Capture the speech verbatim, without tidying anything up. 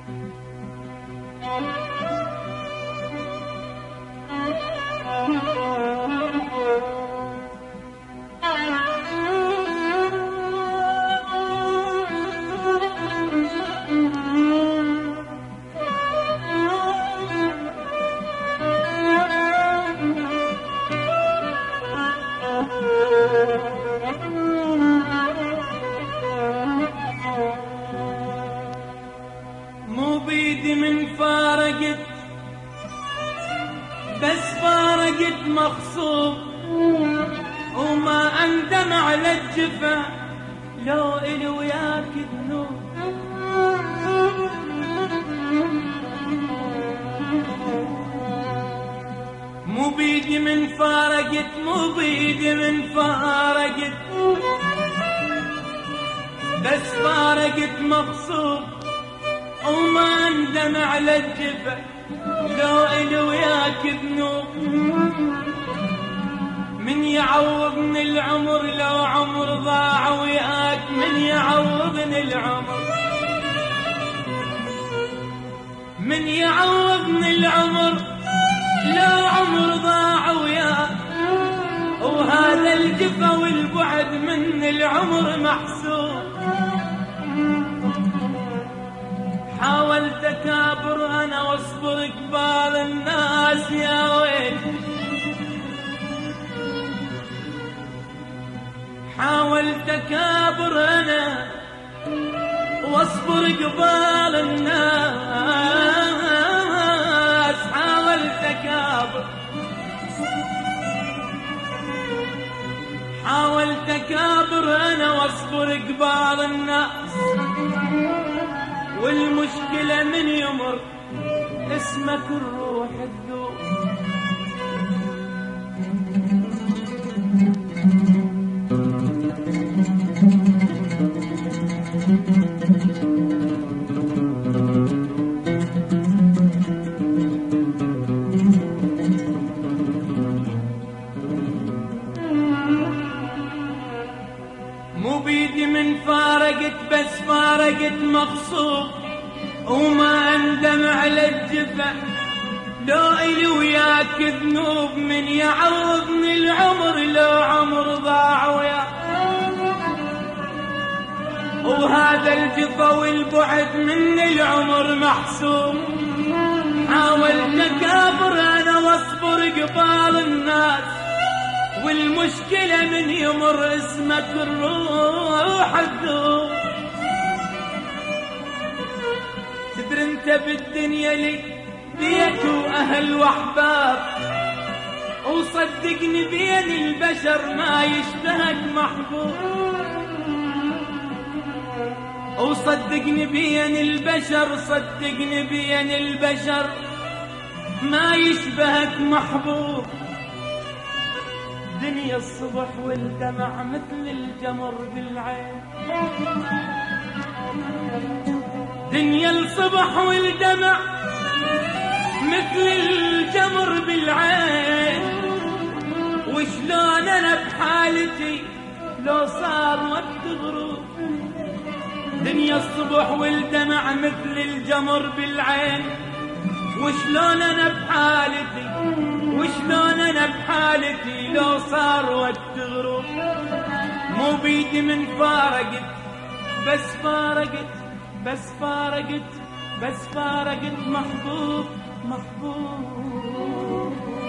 مو بيدي من فارقت بس فارقت مغصوب، وما اندم على الجفا لو إلي وياك ذنوب. مو بيدي من فارقت، مو بيدي من فارقت بس فارقت مغصوب، وما اندم على الجفا لو إلي وياك ذنوب. من يعوضني العمر لو عمر ضاع وياك، من يعوضني العمر، من يعوضني العمر لو عمر ضاع وياك. وهذا الجفا والبعد من العمر محسوب. حاولت اكابر انا واصبر قبال الناس يا ويل، حاولت اكابر انا واصبر قبال الناس، حاولت اكابر حاولت اكابر انا واصبر قبال الناس. والمشكلة من يمر اسمك الروح الذوب. مو بيدي من فارقت بس فارقت مغصوب، وما اندم على الجفا لو إلي وياك ذنوب. من يعوضني العمر لو عمر ضاع وياك. وهذا الجفا والبعد من العمر محسوب. حاولت اكابر انا واصبر قبال الناس. والمشكلة من يمر اسمك الروح الذوب. تدري انت بالدنيا لي بيت واهل واحباب، وصدقني بين البشر ما يشبهك محبوب. وصدقني بين البشر، صدقني بين البشر ما يشبهك محبوب. دنيا الصبح والدمع مثل الجمر بالعين، دنيا الصبح والدمع مثل الجمر بالعين. وشلون انا بحالتي لو صار وقت غروب. دنيا الصبح والدمع مثل الجمر بالعين. وشلون انا بحالتي، وشلون انا بحالتي لو صار وقت غروب. مو بيدي من فارقت بس فارقت بس فارقت بس فارقت محبوب محبوب.